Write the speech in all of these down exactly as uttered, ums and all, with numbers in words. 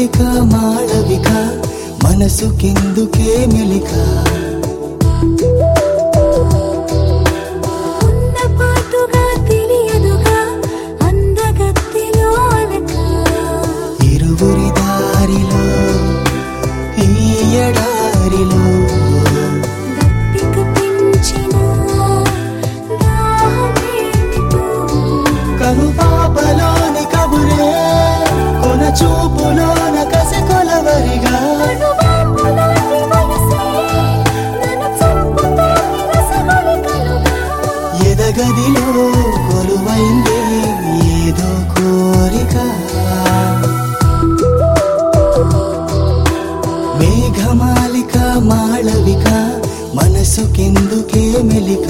మేఘమాలిక మాళవిక మనసుకెందుకే మెలిక ఉన్నపాటుగా తెలియదుగా అందగత్తిలో అలక ఇరువురి దారిలో ఈ ఎడారిలో దప్పిక పెంచిన దాహమేమిటో కను పాపలోని కబురే కొన చూపులోన కసి కొలవరిగా అనుబాంబులాంటి వయసే నన్ను చంపుతోంది రసగుళికలుగా ఎదగదిలో కొలువైందే ఏదో కోరిక మేఘమాలిక మాళవిక మనసుకెందుకే మెలిక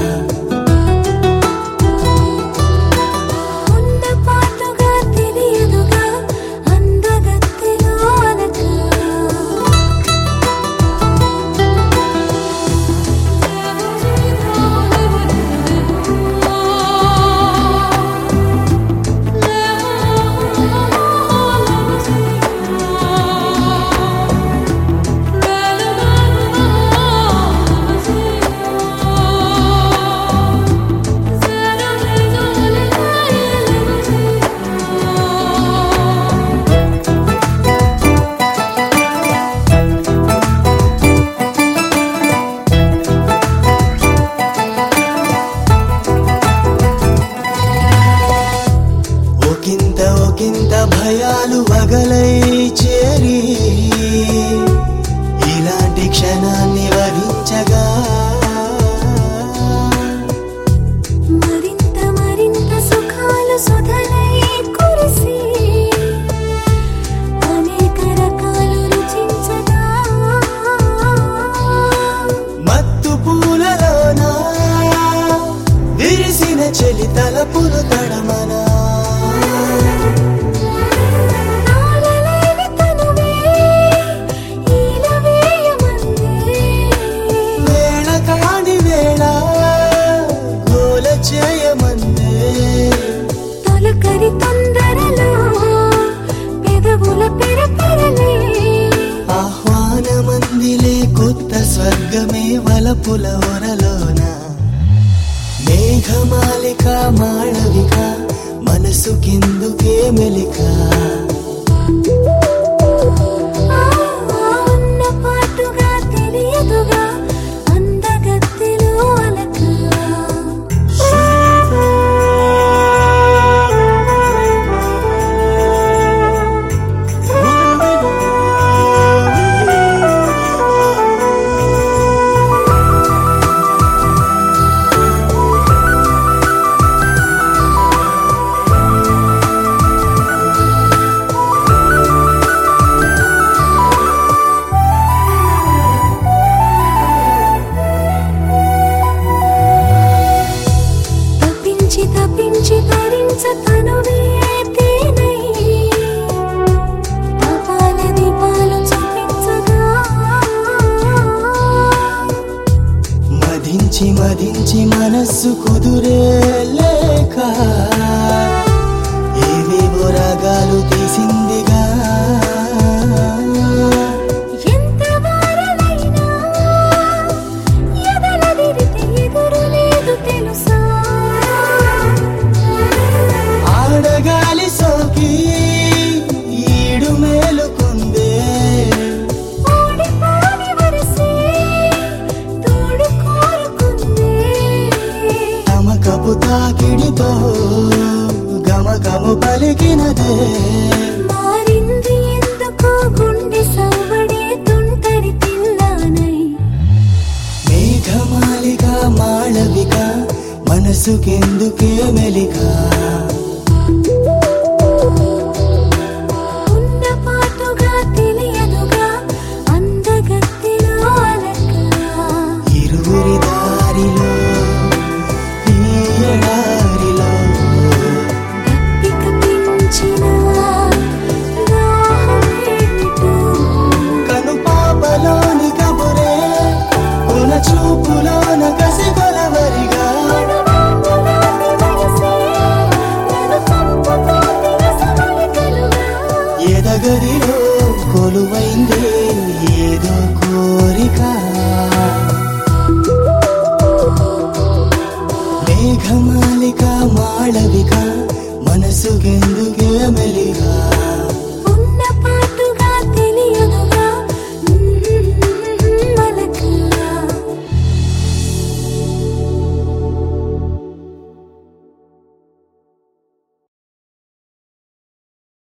ఉన్నపాటుగా తెలియదుగా అందగత్తిలో అలక ఒకంత ఒకంత భయాలు వగలై చేరి ఇలాంటి క్షణాన్ని వరించగా మరింత మరింత సుఖాలు సుధలై కురిసి అనేక రకాలు రుచించగా మత్తు పూలలోన విరిసిన చెలి తలపులు తడమనా తాళలేని తనువే ఈలవేయమందే వేళ కాని వేళ గోల చేయమందే తొలకరి తొందరలో పెదవుల పెరపెరలే ఆహ్వానమందిలే కొత్త స్వర్గమే వలపుల ఒరలోన మేఘమాలిక మాళవిక మనసుకెందుకే మెలిక ఉన్నపాటుగా తెలియదుగా అందగత్తిలో అలక తప్పించి తప్పించి తరించ తనువే తేనై పాపాల దీపాలు చూపించగా మదించి మదించి మనస్సు కుదురే లేక ఏవేవో రాగాలు తీసిందిగా ఎంత వారలైనా ఎదలదిరితే ఎదురు లేదు తెలుసా ఆడగాలి సోకి ఈడు మేలుకుందే ఓడిపోని వరసే తోడు కోరుకుందే తమకపు తాకిడితో గమకము పలికినదే మారింది ఎందుకో గుండె సవ్వడే తుంటరి తిల్లానై మేఘమాలిక మాళవిక మనసుకెందుకే మెలిక ఉన్నపాటుగా తెలియదుగా అందగత్తిలో అలక ఇరువురి దారిలో ఈ ఎడారిలో దప్పిక పెంచిన దాహమేమిటో కను పాపలోని కబురే కొన చూపులోన కసి కొలవరిగా అనుబాంబులాంటి వయసే కొలువైందే ఏదో కోరిక మేఘమాలిక మాళవిక మనసుకెందుకే మెలిగా